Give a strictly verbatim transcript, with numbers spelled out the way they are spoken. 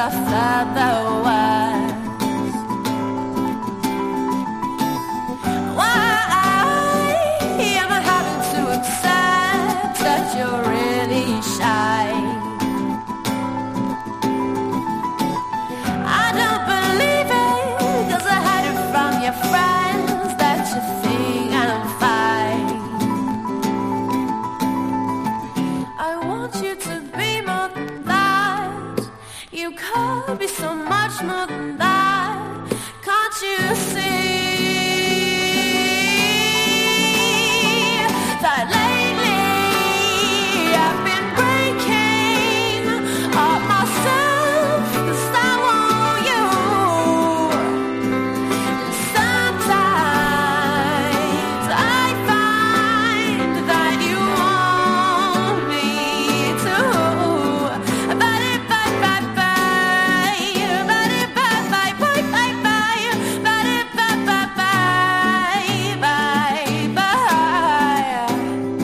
I thought there was. Why am I having to accept that you're really shy? I don't believe it, 'cause I heard it from your friends that you think I'm fine. I want you to be more than that. You could be so much more than